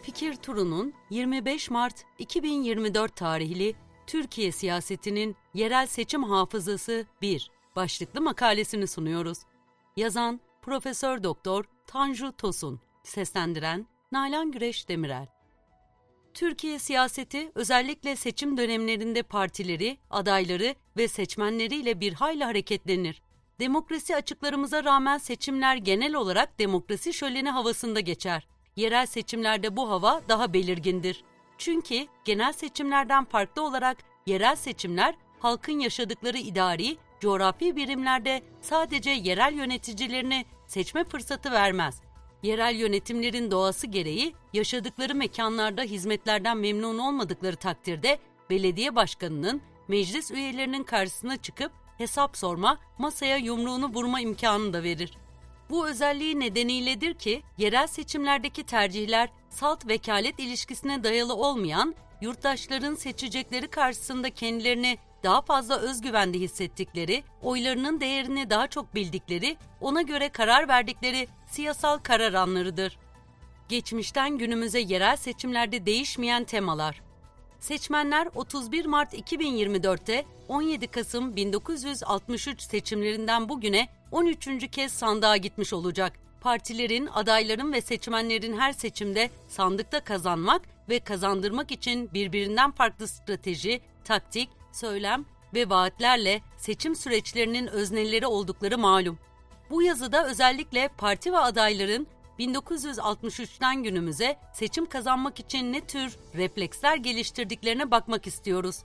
Fikir Turu'nun 25 Mart 2024 tarihli Türkiye siyasetinin yerel seçim hafızası 1 başlıklı makalesini sunuyoruz. Yazan Profesör Doktor Tanju Tosun, seslendiren Nalan Güreş Demirel. Türkiye siyaseti özellikle seçim dönemlerinde partileri, adayları ve seçmenleriyle bir hayli hareketlenir. Demokrasi açıklarımıza rağmen seçimler genel olarak demokrasi şöleni havasında geçer. Yerel seçimlerde bu hava daha belirgindir. Çünkü genel seçimlerden farklı olarak yerel seçimler halkın yaşadıkları idari, coğrafi birimlerde sadece yerel yöneticilerini seçme fırsatı vermez. Yerel yönetimlerin doğası gereği yaşadıkları mekanlarda hizmetlerden memnun olmadıkları takdirde belediye başkanının meclis üyelerinin karşısına çıkıp hesap sorma, masaya yumruğunu vurma imkanını da verir. Bu özelliği nedeniyledir ki yerel seçimlerdeki tercihler salt vekalet ilişkisine dayalı olmayan, yurttaşların seçecekleri karşısında kendilerini daha fazla özgüvende hissettikleri, oylarının değerini daha çok bildikleri, ona göre karar verdikleri siyasal karar anlarıdır. Geçmişten günümüze yerel seçimlerde değişmeyen temalar. Seçmenler 31 Mart 2024'te 17 Kasım 1963 seçimlerinden bugüne 13. kez sandığa gitmiş olacak. Partilerin, adayların ve seçmenlerin her seçimde sandıkta kazanmak ve kazandırmak için birbirinden farklı strateji, taktik, söylem ve vaatlerle seçim süreçlerinin özneleri oldukları malum. Bu yazıda özellikle parti ve adayların 1963'ten günümüze seçim kazanmak için ne tür refleksler geliştirdiklerine bakmak istiyoruz.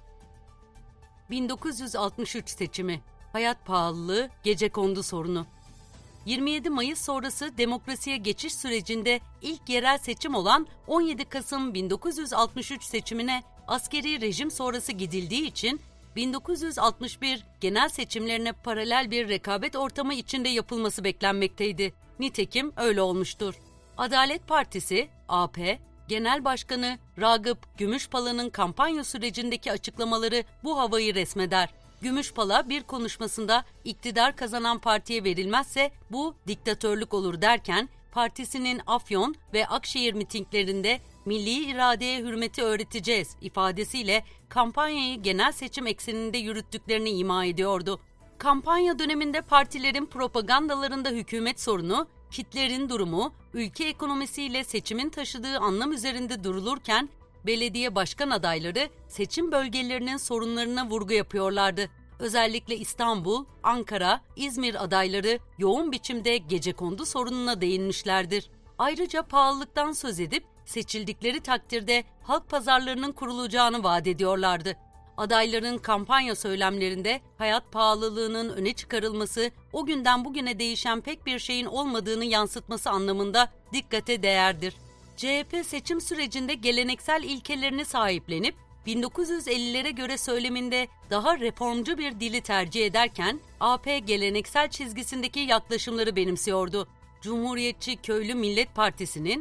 1963 seçimi, hayat pahalılığı, gecekondu sorunu. 27 Mayıs sonrası demokrasiye geçiş sürecinde ilk yerel seçim olan 17 Kasım 1963 seçimine askeri rejim sonrası gidildiği için 1961 genel seçimlerine paralel bir rekabet ortamı içinde yapılması beklenmekteydi. Nitekim öyle olmuştur. Adalet Partisi, AP, Genel Başkanı Ragıp Gümüşpala'nın kampanya sürecindeki açıklamaları bu havayı resmeder. Gümüşpala bir konuşmasında iktidar kazanan partiye verilmezse bu diktatörlük olur derken, partisinin Afyon ve Akşehir mitinglerinde milli iradeye hürmeti öğreteceğiz ifadesiyle kampanyayı genel seçim ekseninde yürüttüklerini ima ediyordu. Kampanya döneminde partilerin propagandalarında hükümet sorunu, kitlerin durumu, ülke ekonomisiyle seçimin taşıdığı anlam üzerinde durulurken, belediye başkan adayları seçim bölgelerinin sorunlarına vurgu yapıyorlardı. Özellikle İstanbul, Ankara, İzmir adayları yoğun biçimde gecekondu sorununa değinmişlerdir. Ayrıca pahalılıktan söz edip seçildikleri takdirde halk pazarlarının kurulacağını vaat ediyorlardı. Adayların kampanya söylemlerinde hayat pahalılığının öne çıkarılması, o günden bugüne değişen pek bir şeyin olmadığını yansıtması anlamında dikkate değerdir. CHP seçim sürecinde geleneksel ilkelerini sahiplenip 1950'lere göre söyleminde daha reformcu bir dili tercih ederken AP geleneksel çizgisindeki yaklaşımları benimsiyordu. Cumhuriyetçi Köylü Millet Partisi'nin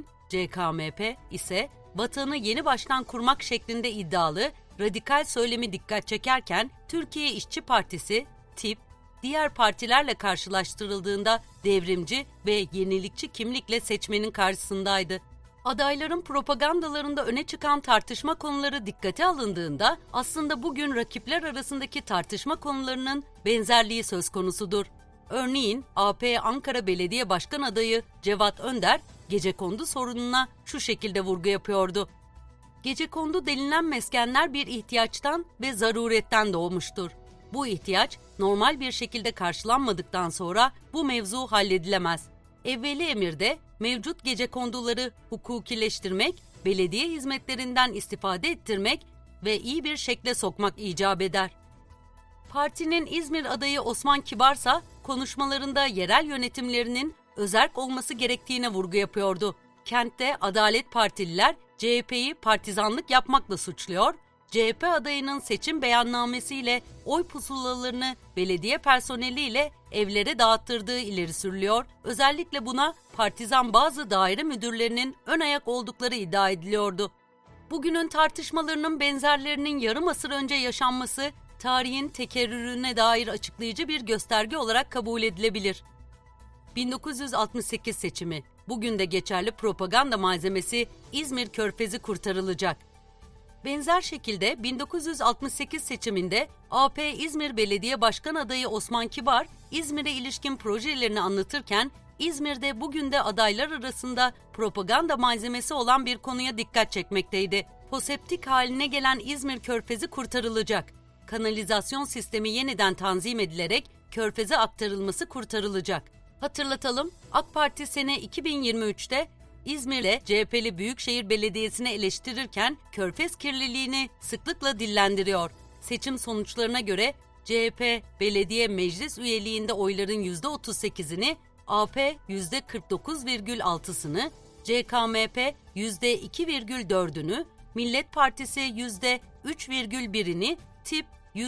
CKMP ise vatanı yeni baştan kurmak şeklinde iddialı, radikal söylemi dikkat çekerken Türkiye İşçi Partisi, TİP, diğer partilerle karşılaştırıldığında devrimci ve yenilikçi kimlikle seçmenin karşısındaydı. Adayların propagandalarında öne çıkan tartışma konuları dikkate alındığında aslında bugün rakipler arasındaki tartışma konularının benzerliği söz konusudur. Örneğin AP Ankara Belediye Başkan adayı Cevat Önder, gecekondu sorununa şu şekilde vurgu yapıyordu. Gecekondu denilen meskenler bir ihtiyaçtan ve zaruretten doğmuştur. Bu ihtiyaç normal bir şekilde karşılanmadıktan sonra bu mevzu halledilemez. Evveli emirde mevcut gecekonduları hukukileştirmek, belediye hizmetlerinden istifade ettirmek ve iyi bir şekle sokmak icap eder. Partinin İzmir adayı Osman Kibarsa konuşmalarında yerel yönetimlerinin özerk olması gerektiğine vurgu yapıyordu. Kentte Adalet Partililer CHP'yi partizanlık yapmakla suçluyor, CHP adayının seçim beyannamesiyle oy pusulalarını belediye personeliyle evlere dağıttırdığı ileri sürülüyor. Özellikle buna partizan bazı daire müdürlerinin ön ayak oldukları iddia ediliyordu. Bugünün tartışmalarının benzerlerinin yarım asır önce yaşanması, tarihin tekerrürüne dair açıklayıcı bir gösterge olarak kabul edilebilir. 1968 seçimi, Bugün de geçerli propaganda malzemesi İzmir Körfezi kurtarılacak. Benzer şekilde 1968 seçiminde AP İzmir Belediye Başkan adayı Osman Kibar, İzmir'e ilişkin projelerini anlatırken İzmir'de bugün de adaylar arasında propaganda malzemesi olan bir konuya dikkat çekmekteydi. Foseptik haline gelen İzmir Körfezi kurtarılacak. Kanalizasyon sistemi yeniden tanzim edilerek Körfez'e aktarılması kurtarılacak. Hatırlatalım, AK Parti sene 2023'te İzmir'le CHP'li Büyükşehir Belediyesi'ni eleştirirken Körfez kirliliğini sıklıkla dillendiriyor. Seçim sonuçlarına göre CHP belediye meclis üyeliğinde oyların %38'ini, AP %49,6'sını, CKMP %2,4'ünü, Millet Partisi %3,1'ini, TİP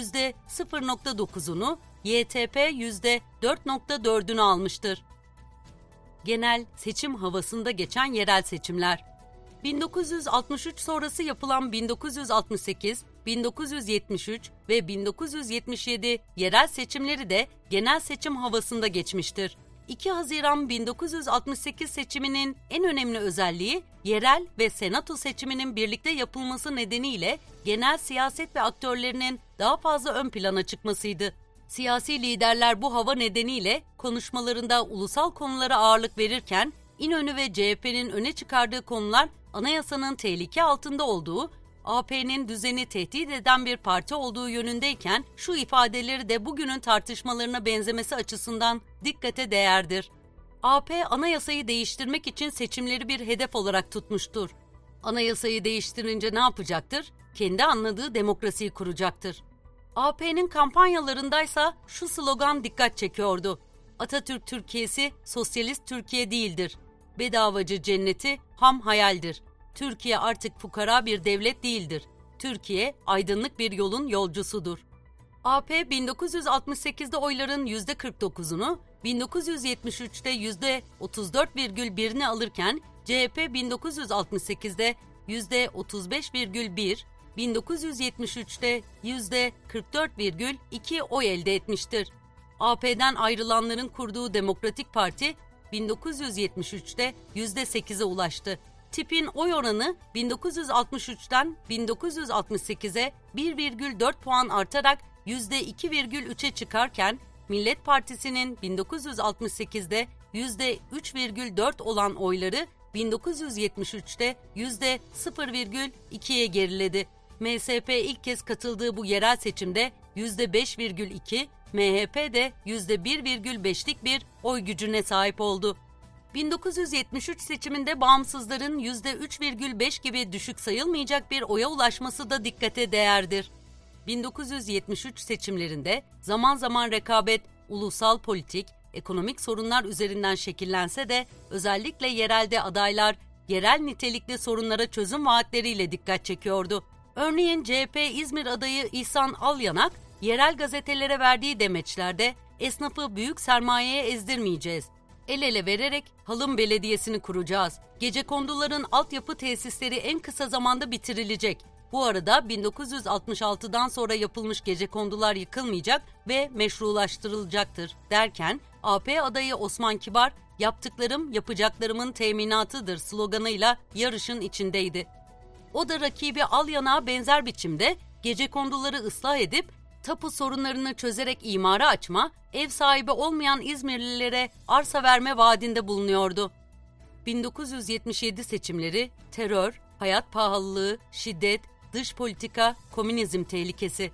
%0,9'unu, YTP %4,4'ünü almıştır. Genel seçim havasında geçen yerel seçimler. 1963 sonrası yapılan 1968, 1973 ve 1977 yerel seçimleri de genel seçim havasında geçmiştir. 2 Haziran 1968 seçiminin en önemli özelliği, yerel ve senato seçiminin birlikte yapılması nedeniyle genel siyaset ve aktörlerinin daha fazla ön plana çıkmasıydı. Siyasi liderler bu hava nedeniyle konuşmalarında ulusal konulara ağırlık verirken, İnönü ve CHP'nin öne çıkardığı konular anayasanın tehlike altında olduğu, AP'nin düzeni tehdit eden bir parti olduğu yönündeyken şu ifadeleri de bugünün tartışmalarına benzemesi açısından dikkate değerdir. AP anayasayı değiştirmek için seçimleri bir hedef olarak tutmuştur. Anayasayı değiştirince ne yapacaktır? Kendi anladığı demokrasiyi kuracaktır. AP'nin kampanyalarındaysa şu slogan dikkat çekiyordu: Atatürk Türkiye'si sosyalist Türkiye değildir. Bedavacı cenneti ham hayaldir. Türkiye artık fukara bir devlet değildir. Türkiye aydınlık bir yolun yolcusudur. AP 1968'de oyların %49'unu, 1973'te %34,1'ini alırken CHP 1968'de %35,1, 1973'te %44,2 oy elde etmiştir. AP'den ayrılanların kurduğu Demokratik Parti 1973'te %8'e ulaştı. TİP'in oy oranı 1963'ten 1968'e 1,4 puan artarak %2,3'e çıkarken Millet Partisi'nin 1968'de %3,4 olan oyları 1973'te %0,2'ye geriledi. MSP ilk kez katıldığı bu yerel seçimde %5,2, MHP de %1,5'lik bir oy gücüne sahip oldu. 1973 seçiminde bağımsızların %3,5 gibi düşük sayılmayacak bir oya ulaşması da dikkate değerdir. 1973 seçimlerinde zaman zaman rekabet, ulusal politik, ekonomik sorunlar üzerinden şekillense de özellikle yerelde adaylar yerel nitelikli sorunlara çözüm vaatleriyle dikkat çekiyordu. Örneğin CHP İzmir adayı İhsan Alyanak, yerel gazetelere verdiği demeçlerde esnafı büyük sermayeye ezdirmeyeceğiz. El ele vererek Halım Belediyesi'ni kuracağız. Gecekonduların altyapı tesisleri en kısa zamanda bitirilecek. Bu arada 1966'dan sonra yapılmış gecekondular yıkılmayacak ve meşrulaştırılacaktır derken AP adayı Osman Kibar, yaptıklarım yapacaklarımın teminatıdır sloganıyla yarışın içindeydi. O da rakibi Alyanak'a benzer biçimde gecekonduları ıslah edip tapu sorunlarını çözerek imara açma, ev sahibi olmayan İzmirlilere arsa verme vaadinde bulunuyordu. 1977 seçimleri terör, hayat pahalılığı, şiddet, dış politika, komünizm tehlikesi.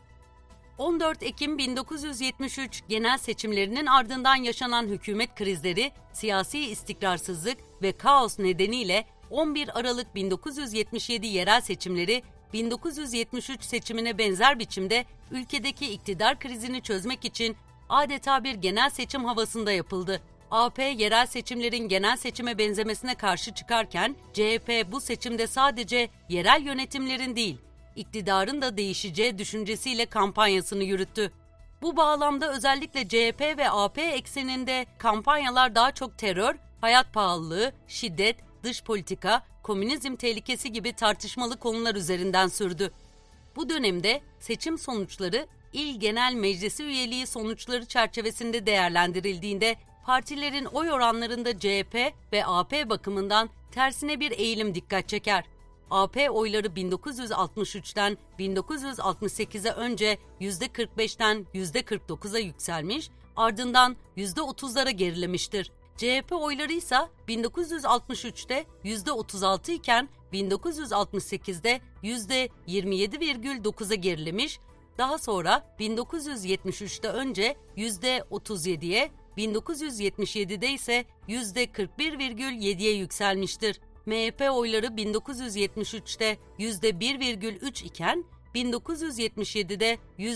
14 Ekim 1973 genel seçimlerinin ardından yaşanan hükümet krizleri, siyasi istikrarsızlık ve kaos nedeniyle 11 Aralık 1977 yerel seçimleri 1973 seçimine benzer biçimde ülkedeki iktidar krizini çözmek için adeta bir genel seçim havasında yapıldı. AP yerel seçimlerin genel seçime benzemesine karşı çıkarken CHP bu seçimde sadece yerel yönetimlerin değil, iktidarın da değişeceği düşüncesiyle kampanyasını yürüttü. Bu bağlamda özellikle CHP ve AP ekseninde kampanyalar daha çok terör, hayat pahalılığı, şiddet, dış politika, komünizm tehlikesi gibi tartışmalı konular üzerinden sürdü. Bu dönemde seçim sonuçları İl Genel Meclisi üyeliği sonuçları çerçevesinde değerlendirildiğinde partilerin oy oranlarında CHP ve AP bakımından tersine bir eğilim dikkat çeker. AP oyları 1963'ten 1968'e önce %45'ten %49'a yükselmiş, ardından %30'lara gerilemiştir. CHP oyları ise 1963'te %36 iken 1968'de %27,9'a gerilemiş, daha sonra 1973'te önce %37'ye, 1977'de ise %41,7'ye yükselmiştir. MHP oyları 1973'te %1,3 iken 1977'de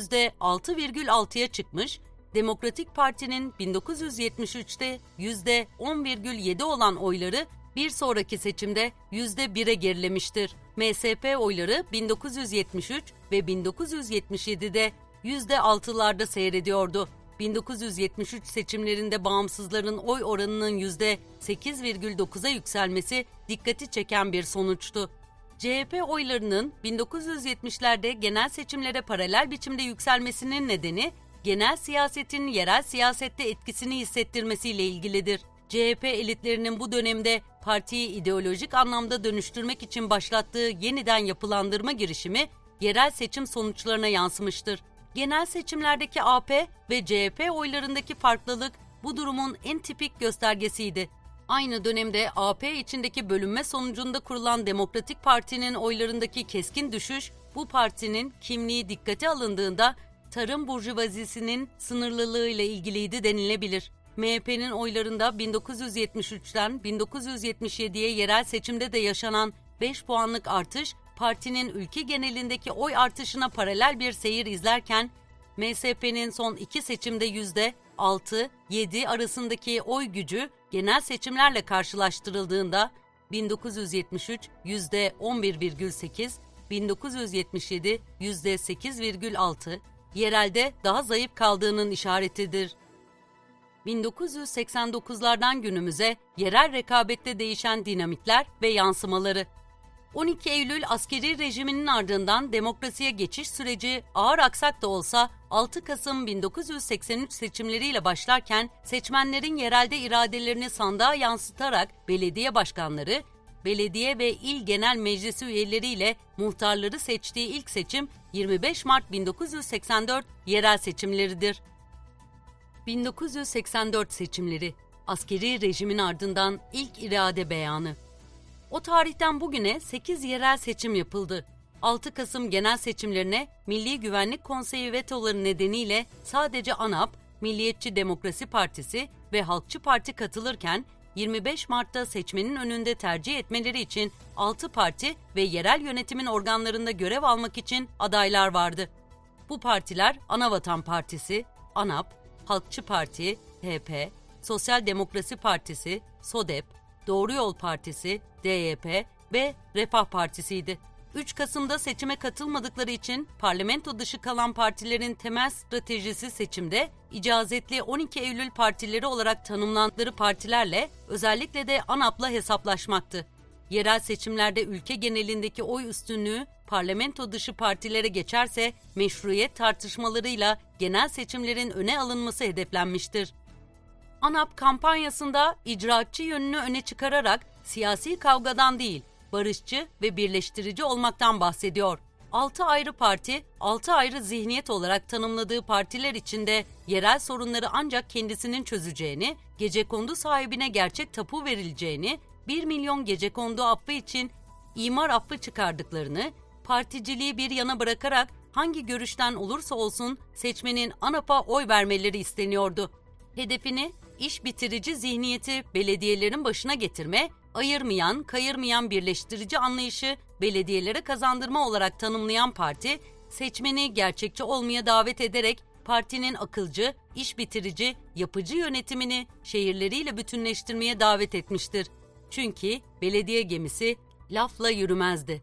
%6,6'ya çıkmış, Demokratik Parti'nin 1973'te %10,7 olan oyları bir sonraki seçimde %1'e gerilemiştir. MSP oyları 1973 ve 1977'de %6'larda seyrediyordu. 1973 seçimlerinde bağımsızların oy oranının %8,9'a yükselmesi dikkati çeken bir sonuçtu. CHP oylarının 1970'lerde genel seçimlere paralel biçimde yükselmesinin nedeni, genel siyasetin yerel siyasette etkisini hissettirmesiyle ilgilidir. CHP elitlerinin bu dönemde partiyi ideolojik anlamda dönüştürmek için başlattığı yeniden yapılandırma girişimi yerel seçim sonuçlarına yansımıştır. Genel seçimlerdeki AP ve CHP oylarındaki farklılık bu durumun en tipik göstergesiydi. Aynı dönemde AP içindeki bölünme sonucunda kurulan Demokratik Parti'nin oylarındaki keskin düşüş, bu partinin kimliği dikkate alındığında tarım burjuvazisinin sınırlılığıyla ilgiliydi denilebilir. MHP'nin oylarında 1973'ten 1977'ye yerel seçimde de yaşanan 5 puanlık artış, partinin ülke genelindeki oy artışına paralel bir seyir izlerken, MSP'nin son 2 seçimde %6-7 arasındaki oy gücü genel seçimlerle karşılaştırıldığında 1973 %11,8, 1977 %8,6, yerelde daha zayıf kaldığının işaretidir. 1989'lardan günümüze yerel rekabette değişen dinamikler ve yansımaları. 12 Eylül askeri rejiminin ardından demokrasiye geçiş süreci ağır aksak da olsa 6 Kasım 1983 seçimleriyle başlarken seçmenlerin yerelde iradelerini sandığa yansıtarak belediye başkanları, belediye ve il genel meclisi üyeleriyle muhtarları seçtiği ilk seçim 25 Mart 1984 yerel seçimleridir. 1984 seçimleri, askeri rejimin ardından ilk irade beyanı. O tarihten bugüne 8 yerel seçim yapıldı. 6 Kasım genel seçimlerine Milli Güvenlik Konseyi vetoları nedeniyle sadece ANAP, Milliyetçi Demokrasi Partisi ve Halkçı Parti katılırken 25 Mart'ta seçmenin önünde tercih etmeleri için 6 parti ve yerel yönetimin organlarında görev almak için adaylar vardı. Bu partiler Anavatan Partisi, ANAP, Halkçı Parti, HP, Sosyal Demokrasi Partisi, SODEP, Doğru Yol Partisi, DYP ve Refah Partisi'ydi. 3 Kasım'da seçime katılmadıkları için parlamento dışı kalan partilerin temel stratejisi seçimde icazetli 12 Eylül partileri olarak tanımlandıkları partilerle, özellikle de ANAP'la hesaplaşmaktı. Yerel seçimlerde ülke genelindeki oy üstünlüğü parlamento dışı partilere geçerse meşruiyet tartışmalarıyla genel seçimlerin öne alınması hedeflenmiştir. ANAP kampanyasında icraatçı yönünü öne çıkararak siyasi kavgadan değil, barışçı ve birleştirici olmaktan bahsediyor. 6 ayrı parti, 6 ayrı zihniyet olarak tanımladığı partiler içinde yerel sorunları ancak kendisinin çözeceğini, gecekondu sahibine gerçek tapu verileceğini, 1 milyon gecekondu affı için imar affı çıkardıklarını, particiliği bir yana bırakarak hangi görüşten olursa olsun seçmenin ANAP'a oy vermeleri isteniyordu. Hedefini iş bitirici zihniyeti belediyelerin başına getirme, ayırmayan, kayırmayan birleştirici anlayışı belediyelere kazandırma olarak tanımlayan parti, seçmeni gerçekçi olmaya davet ederek partinin akılcı, iş bitirici, yapıcı yönetimini şehirleriyle bütünleştirmeye davet etmiştir. Çünkü belediye gemisi lafla yürümezdi.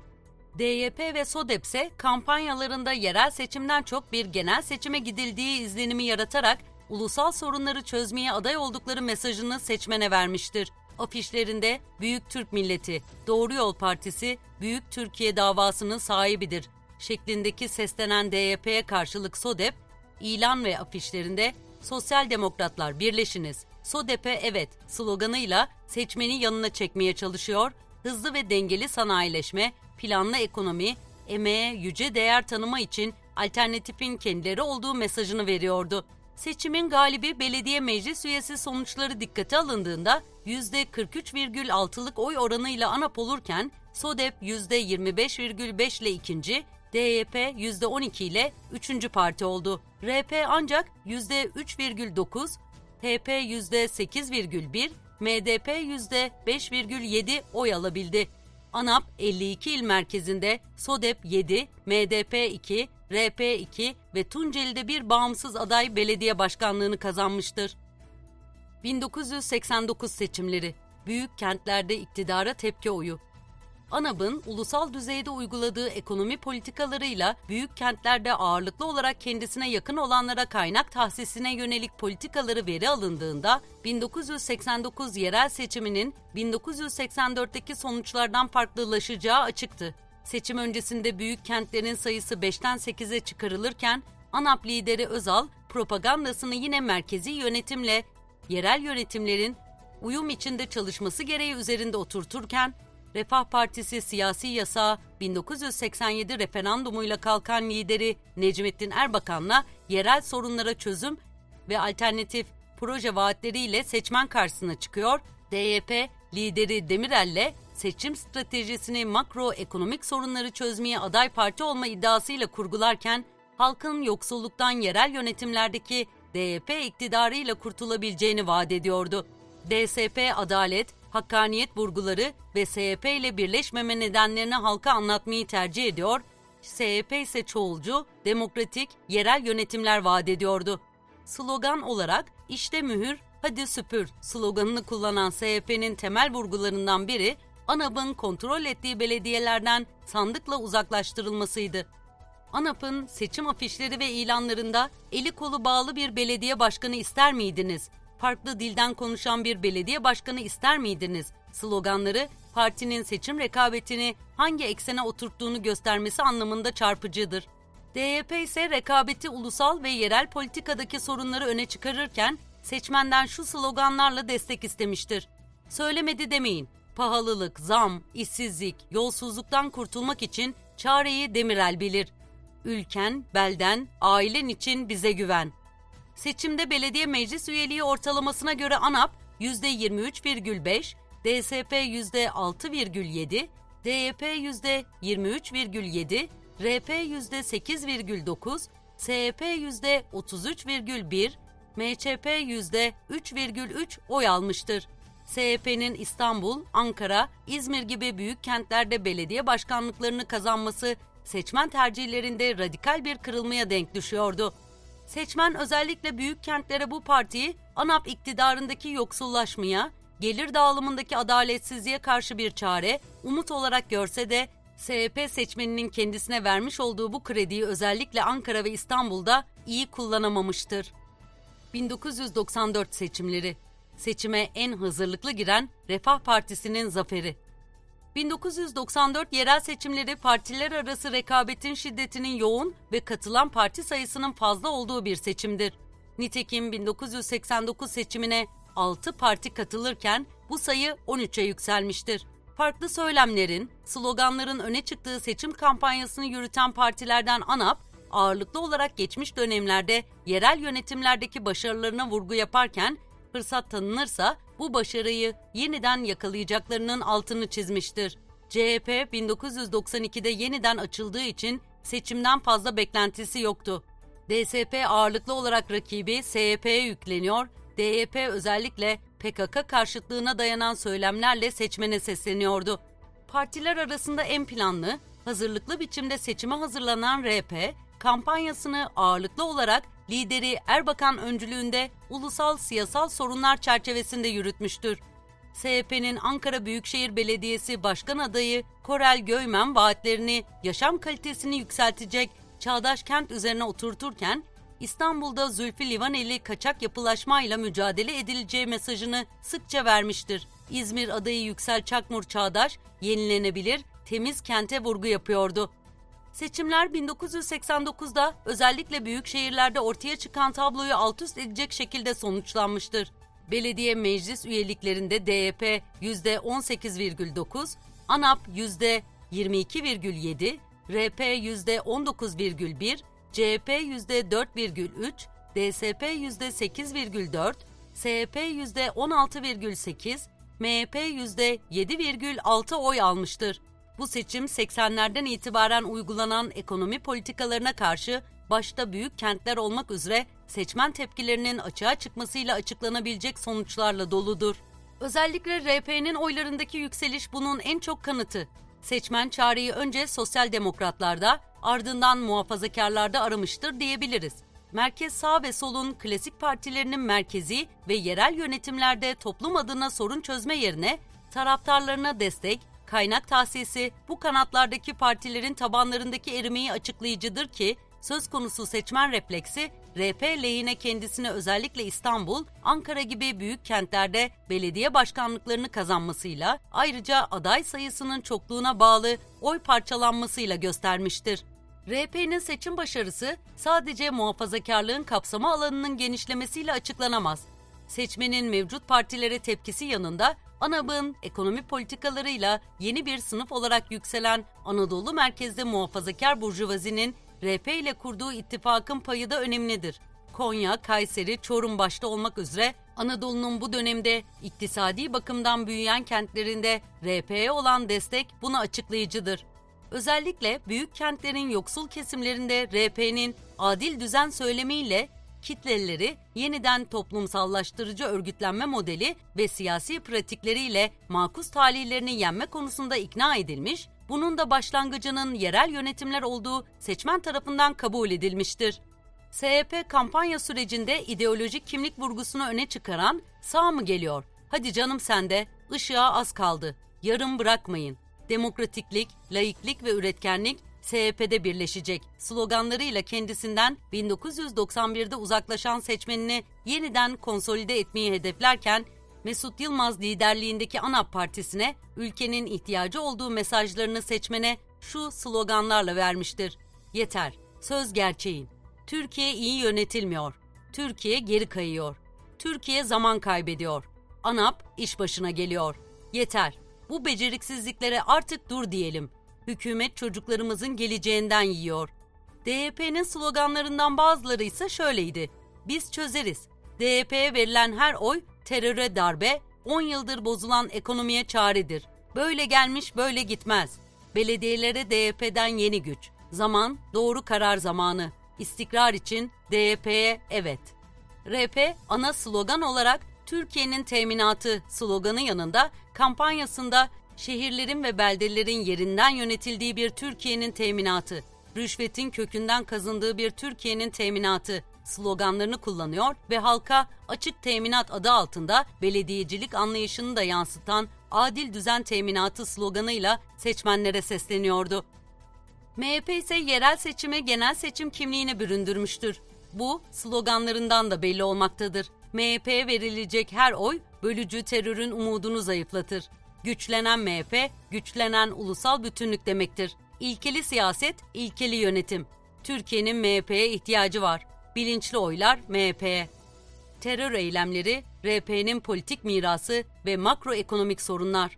DYP ve SODEP ise kampanyalarında yerel seçimden çok bir genel seçime gidildiği izlenimi yaratarak ulusal sorunları çözmeye aday oldukları mesajını seçmene vermiştir. Afişlerinde Büyük Türk Milleti, Doğru Yol Partisi, Büyük Türkiye davasının sahibidir şeklindeki seslenen DYP'ye karşılık SODEP, ilan ve afişlerinde Sosyal Demokratlar birleşiniz, SODEP'e evet sloganıyla seçmeni yanına çekmeye çalışıyor, hızlı ve dengeli sanayileşme, planlı ekonomi, emeğe yüce değer tanıma için alternatifin kendileri olduğu mesajını veriyordu. Seçimin galibi belediye meclis üyesi sonuçları dikkate alındığında %43,6'lık oy oranıyla ANAP olurken SODEP %25,5 ile ikinci, DYP %12 ile üçüncü parti oldu. RP ancak %3,9, HP %8,1, MDP %5,7 oy alabildi. ANAP 52 il merkezinde, SODEP 7, MDP 2, RP 2 ve Tunceli'de bir bağımsız aday belediye başkanlığını kazanmıştır. 1989 seçimleri, büyük kentlerde iktidara tepki oyu. ANAP'ın ulusal düzeyde uyguladığı ekonomi politikalarıyla büyük kentlerde ağırlıklı olarak kendisine yakın olanlara kaynak tahsisine yönelik politikaları veri alındığında 1989 yerel seçiminin 1984'teki sonuçlardan farklılaşacağı açıktı. Seçim öncesinde büyük kentlerin sayısı 5'ten 8'e çıkarılırken ANAP lideri Özal propagandasını yine merkezi yönetimle yerel yönetimlerin uyum içinde çalışması gereği üzerinde oturturken Refah Partisi siyasi yasağı 1987 referandumuyla kalkan lideri Necmettin Erbakan'la yerel sorunlara çözüm ve alternatif proje vaatleriyle seçmen karşısına çıkıyor, DYP lideri Demirel'le seçim stratejisini makroekonomik sorunları çözmeye aday parti olma iddiasıyla kurgularken halkın yoksulluktan yerel yönetimlerdeki DYP iktidarıyla kurtulabileceğini vaat ediyordu. DSP adalet, hakkaniyet vurguları ve SHP ile birleşmeme nedenlerini halka anlatmayı tercih ediyor, SHP ise çoğulcu, demokratik, yerel yönetimler vaat ediyordu. Slogan olarak "İşte mühür, hadi süpür" sloganını kullanan SHP'nin temel vurgularından biri, ANAP'ın kontrol ettiği belediyelerden sandıkla uzaklaştırılmasıydı. ANAP'ın seçim afişleri ve ilanlarında eli kolu bağlı bir belediye başkanı ister miydiniz? Farklı dilden konuşan bir belediye başkanı ister miydiniz? Sloganları partinin seçim rekabetini hangi eksene oturttuğunu göstermesi anlamında çarpıcıdır. DYP ise rekabeti ulusal ve yerel politikadaki sorunları öne çıkarırken seçmenden şu sloganlarla destek istemiştir. Söylemedi demeyin. Pahalılık, zam, işsizlik, yolsuzluktan kurtulmak için çareyi Demirel bilir. Ülken, belden, ailen için bize güven. Seçimde belediye meclis üyeliği ortalamasına göre ANAP %23,5, DSP %6,7, DYP %23,7, RP %8,9, SHP %33,1, MÇP %3,3 oy almıştır. SHP'nin İstanbul, Ankara, İzmir gibi büyük kentlerde belediye başkanlıklarını kazanması seçmen tercihlerinde radikal bir kırılmaya denk düşüyordu. Seçmen özellikle büyük kentlere bu partiyi ANAP iktidarındaki yoksullaşmaya, gelir dağılımındaki adaletsizliğe karşı bir çare, umut olarak görse de SHP seçmeninin kendisine vermiş olduğu bu krediyi özellikle Ankara ve İstanbul'da iyi kullanamamıştır. 1994 seçimleri. Seçime en hazırlıklı giren Refah Partisi'nin zaferi. 1994 yerel seçimleri partiler arası rekabetin şiddetinin yoğun ve katılan parti sayısının fazla olduğu bir seçimdir. Nitekim 1989 seçimine 6 parti katılırken bu sayı 13'e yükselmiştir. Farklı söylemlerin, sloganların öne çıktığı seçim kampanyasını yürüten partilerden ANAP, ağırlıklı olarak geçmiş dönemlerde yerel yönetimlerdeki başarılarına vurgu yaparken, fırsat tanınırsa bu başarıyı yeniden yakalayacaklarının altını çizmiştir. CHP 1992'de yeniden açıldığı için seçimden fazla beklentisi yoktu. DSP ağırlıklı olarak rakibi SHP'ye yükleniyor, DYP özellikle PKK karşıtlığına dayanan söylemlerle seçmene sesleniyordu. Partiler arasında en planlı, hazırlıklı biçimde seçime hazırlanan RP, kampanyasını ağırlıklı olarak lideri Erbakan öncülüğünde ulusal siyasal sorunlar çerçevesinde yürütmüştür. SHP'nin Ankara Büyükşehir Belediyesi Başkan adayı Korel Göymen vaatlerini yaşam kalitesini yükseltecek çağdaş kent üzerine oturturken, İstanbul'da Zülfü Livaneli kaçak yapılaşmayla mücadele edileceği mesajını sıkça vermiştir. İzmir adayı Yüksel Çakmur Çağdaş, yenilenebilir, temiz kente vurgu yapıyordu. Seçimler 1989'da özellikle büyük şehirlerde ortaya çıkan tabloyu altüst edecek şekilde sonuçlanmıştır. Belediye meclis üyeliklerinde DYP %18,9, ANAP %22,7, RP %19,1, CHP %4,3, DSP %8,4, SHP %16,8, MHP %7,6 oy almıştır. Bu seçim 80'lerden itibaren uygulanan ekonomi politikalarına karşı başta büyük kentler olmak üzere seçmen tepkilerinin açığa çıkmasıyla açıklanabilecek sonuçlarla doludur. Özellikle RP'nin oylarındaki yükseliş bunun en çok kanıtı. Seçmen çareyi önce sosyal demokratlarda, ardından muhafazakarlarda aramıştır diyebiliriz. Merkez sağ ve solun klasik partilerinin merkezi ve yerel yönetimlerde toplum adına sorun çözme yerine taraftarlarına destek, kaynak tahsisi bu kanatlardaki partilerin tabanlarındaki erimeyi açıklayıcıdır ki söz konusu seçmen refleksi RP lehine kendisine özellikle İstanbul, Ankara gibi büyük kentlerde belediye başkanlıklarını kazanmasıyla ayrıca aday sayısının çokluğuna bağlı oy parçalanmasıyla göstermiştir. RP'nin seçim başarısı sadece muhafazakarlığın kapsama alanının genişlemesiyle açıklanamaz. Seçmenin mevcut partilere tepkisi yanında ANAP'ın ekonomi politikalarıyla yeni bir sınıf olarak yükselen Anadolu merkezli muhafazakar burjuvazinin RP ile kurduğu ittifakın payı da önemlidir. Konya, Kayseri, Çorum başta olmak üzere Anadolu'nun bu dönemde iktisadi bakımdan büyüyen kentlerinde RP'ye olan destek buna açıklayıcıdır. Özellikle büyük kentlerin yoksul kesimlerinde RP'nin adil düzen söylemiyle kitleleri yeniden toplumsallaştırıcı örgütlenme modeli ve siyasi pratikleriyle makus talihlerini yenme konusunda ikna edilmiş, bunun da başlangıcının yerel yönetimler olduğu seçmen tarafından kabul edilmiştir. SHP kampanya sürecinde ideolojik kimlik vurgusunu öne çıkaran "Sağ mı geliyor? Hadi canım sende, ışığa az kaldı, yarım bırakmayın, demokratiklik, laiklik ve üretkenlik SHP'de birleşecek" sloganlarıyla kendisinden 1991'de uzaklaşan seçmenini yeniden konsolide etmeyi hedeflerken, Mesut Yılmaz liderliğindeki ANAP Partisi'ne ülkenin ihtiyacı olduğu mesajlarını seçmene şu sloganlarla vermiştir: Yeter, söz gerçeğin. Türkiye iyi yönetilmiyor. Türkiye geri kayıyor. Türkiye zaman kaybediyor. ANAP iş başına geliyor. Yeter, bu beceriksizliklere artık dur diyelim. Hükümet çocuklarımızın geleceğinden yiyor. DYP'nin sloganlarından bazıları ise şöyleydi: Biz çözeriz. DYP'ye verilen her oy teröre darbe, 10 yıldır bozulan ekonomiye çaredir. Böyle gelmiş böyle gitmez. Belediyelere DYP'den yeni güç. Zaman, doğru karar zamanı. İstikrar için DYP'ye evet. RP ana slogan olarak Türkiye'nin teminatı sloganı yanında kampanyasında şehirlerin ve beldelerin yerinden yönetildiği bir Türkiye'nin teminatı, rüşvetin kökünden kazındığı bir Türkiye'nin teminatı sloganlarını kullanıyor ve halka açık teminat adı altında belediyecilik anlayışını da yansıtan adil düzen teminatı sloganıyla seçmenlere sesleniyordu. MHP ise yerel seçimi genel seçim kimliğine büründürmüştür. Bu sloganlarından da belli olmaktadır. MHP'ye verilecek her oy bölücü terörün umudunu zayıflatır. Güçlenen MHP, güçlenen ulusal bütünlük demektir. İlkeli siyaset, ilkeli yönetim. Türkiye'nin MHP'ye ihtiyacı var. Bilinçli oylar MHP'ye. Terör eylemleri, RP'nin politik mirası ve makroekonomik sorunlar.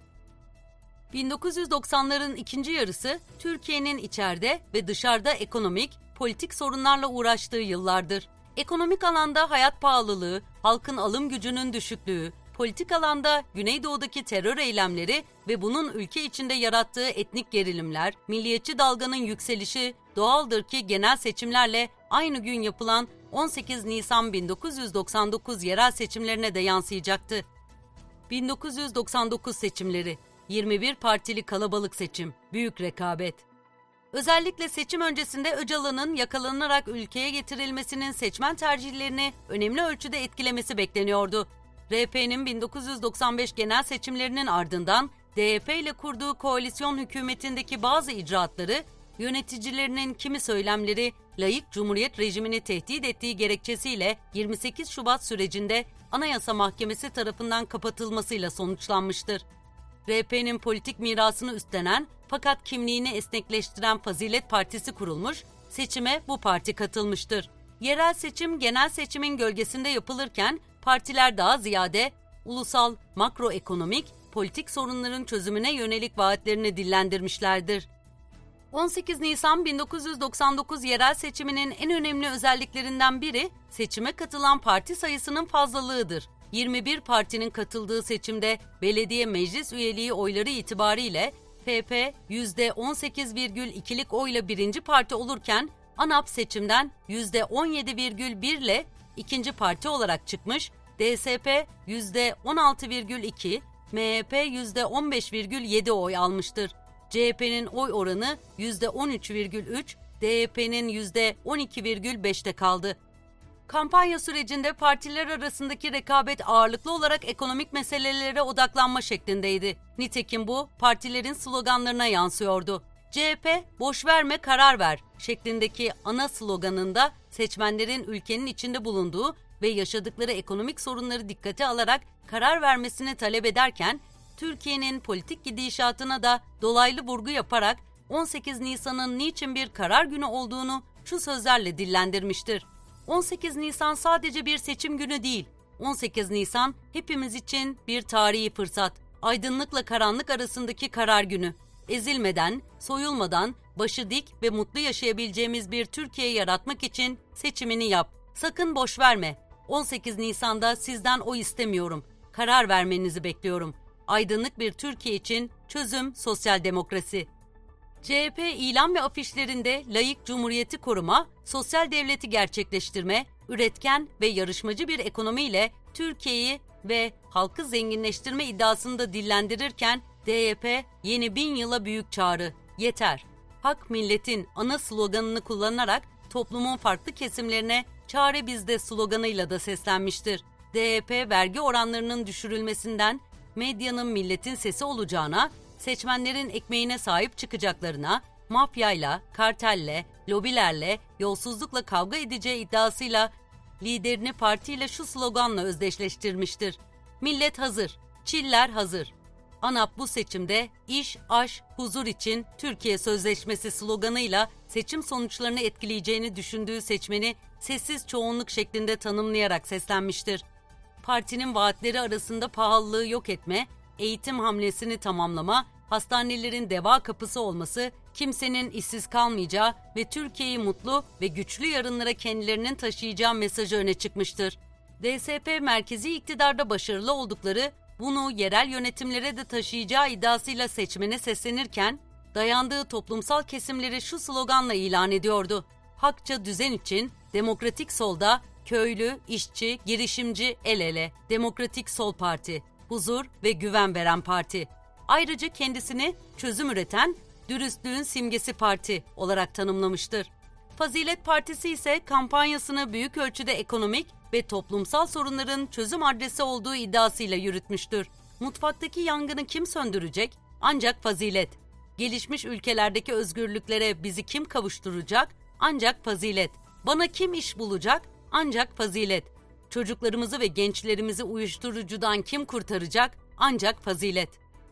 1990'ların ikinci yarısı Türkiye'nin içeride ve dışarıda ekonomik, politik sorunlarla uğraştığı yıllardır. Ekonomik alanda hayat pahalılığı, halkın alım gücünün düşüklüğü, politik alanda Güneydoğu'daki terör eylemleri ve bunun ülke içinde yarattığı etnik gerilimler, milliyetçi dalganın yükselişi doğaldır ki genel seçimlerle aynı gün yapılan 18 Nisan 1999 yerel seçimlerine de yansıyacaktı. 1999 seçimleri, 21 partili kalabalık seçim, büyük rekabet. Özellikle seçim öncesinde Öcalan'ın yakalanarak ülkeye getirilmesinin seçmen tercihlerini önemli ölçüde etkilemesi bekleniyordu. RP'nin 1995 genel seçimlerinin ardından DYP ile kurduğu koalisyon hükümetindeki bazı icraatları, yöneticilerinin kimi söylemleri laik cumhuriyet rejimini tehdit ettiği gerekçesiyle 28 Şubat sürecinde Anayasa Mahkemesi tarafından kapatılmasıyla sonuçlanmıştır. RP'nin politik mirasını üstlenen fakat kimliğini esnekleştiren Fazilet Partisi kurulmuş, seçime bu parti katılmıştır. Yerel seçim genel seçimin gölgesinde yapılırken partiler daha ziyade ulusal, makroekonomik, politik sorunların çözümüne yönelik vaatlerini dillendirmişlerdir. 18 Nisan 1999 yerel seçiminin en önemli özelliklerinden biri seçime katılan parti sayısının fazlalığıdır. 21 partinin katıldığı seçimde belediye meclis üyeliği oyları itibariyle PP %18,2'lik oyla birinci parti olurken ANAP seçimden %17,1 ile ikinci parti olarak çıkmış, DSP %16,2, MHP %15,7 oy almıştır. CHP'nin oy oranı %13,3, DYP'nin %12,5'te kaldı. Kampanya sürecinde partiler arasındaki rekabet ağırlıklı olarak ekonomik meselelere odaklanma şeklindeydi. Nitekim bu partilerin sloganlarına yansıyordu. CHP, "Boş verme, karar ver" şeklindeki ana sloganında seçmenlerin ülkenin içinde bulunduğu ve yaşadıkları ekonomik sorunları dikkate alarak karar vermesini talep ederken, Türkiye'nin politik gidişatına da dolaylı vurgu yaparak 18 Nisan'ın niçin bir karar günü olduğunu şu sözlerle dillendirmiştir. 18 Nisan sadece bir seçim günü değil. 18 Nisan hepimiz için bir tarihi fırsat. Aydınlıkla karanlık arasındaki karar günü. Ezilmeden, soyulmadan, başı dik ve mutlu yaşayabileceğimiz bir Türkiye yaratmak için seçimini yap. Sakın boş verme. 18 Nisan'da sizden oy istemiyorum. Karar vermenizi bekliyorum. Aydınlık bir Türkiye için çözüm sosyal demokrasi. CHP ilan ve afişlerinde layık cumhuriyeti koruma, sosyal devleti gerçekleştirme, üretken ve yarışmacı bir ekonomiyle Türkiye'yi ve halkı zenginleştirme iddiasını da dillendirirken DYP yeni 1000 yıla büyük çağrı, yeter. Hak milletin ana sloganını kullanarak toplumun farklı kesimlerine çare bizde sloganıyla da seslenmiştir. DYP vergi oranlarının düşürülmesinden, medyanın milletin sesi olacağına, seçmenlerin ekmeğine sahip çıkacaklarına, mafyayla, kartelle, lobilerle, yolsuzlukla kavga edeceği iddiasıyla liderini partiyle şu sloganla özdeşleştirmiştir. Millet hazır, çiller hazır. ANAP bu seçimde iş, aş, huzur için Türkiye Sözleşmesi sloganıyla seçim sonuçlarını etkileyeceğini düşündüğü seçmeni sessiz çoğunluk şeklinde tanımlayarak seslenmiştir. Partinin vaatleri arasında pahalılığı yok etme, eğitim hamlesini tamamlama, hastanelerin deva kapısı olması, kimsenin işsiz kalmayacağı ve Türkiye'yi mutlu ve güçlü yarınlara kendilerinin taşıyacağı mesajı öne çıkmıştır. DSP merkezi iktidarda başarılı oldukları, bunu yerel yönetimlere de taşıyacağı iddiasıyla seçmene seslenirken, dayandığı toplumsal kesimleri şu sloganla ilan ediyordu. Hakça düzen için demokratik solda köylü, işçi, girişimci el ele, Demokratik Sol Parti, huzur ve güven veren parti. Ayrıca kendisini çözüm üreten, dürüstlüğün simgesi parti olarak tanımlamıştır. Fazilet Partisi ise kampanyasını büyük ölçüde ekonomik ve toplumsal sorunların çözüm adresi olduğu iddiasıyla yürütmüştür. Mutfaktaki yangını kim söndürecek? Ancak fazilet. Gelişmiş ülkelerdeki özgürlüklere bizi kim kavuşturacak? Ancak fazilet. Bana kim iş bulacak? Ancak fazilet. Çocuklarımızı ve gençlerimizi uyuşturucudan kim kurtaracak? Ancak fazilet.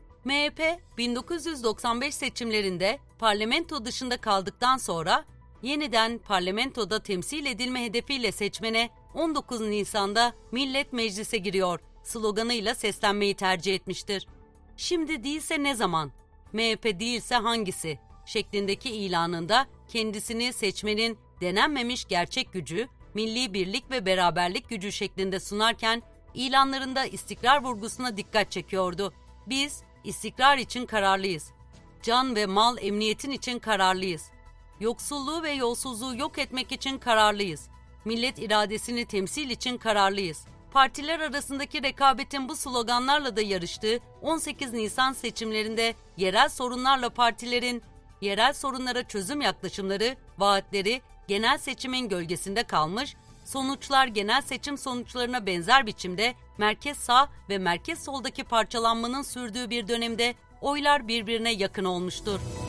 MHP 1995 seçimlerinde parlamento dışında kaldıktan sonra yeniden parlamentoda temsil edilme hedefiyle seçmene 19 Nisan'da Millet Meclise giriyor sloganıyla seslenmeyi tercih etmiştir. Şimdi değilse ne zaman? MHP değilse hangisi? Şeklindeki ilanında kendisini seçmenin denenmemiş gerçek gücü, milli birlik ve beraberlik gücü şeklinde sunarken ilanlarında istikrar vurgusuna dikkat çekiyordu. Biz istikrar için kararlıyız. Can ve mal emniyetin için kararlıyız. Yoksulluğu ve yolsuzluğu yok etmek için kararlıyız. Millet iradesini temsil için kararlıyız. Partiler arasındaki rekabetin bu sloganlarla da yarıştığı 18 Nisan seçimlerinde yerel sorunlarla partilerin yerel sorunlara çözüm yaklaşımları, vaatleri genel seçimin gölgesinde kalmış, sonuçlar genel seçim sonuçlarına benzer biçimde merkez sağ ve merkez soldaki parçalanmanın sürdüğü bir dönemde oylar birbirine yakın olmuştur.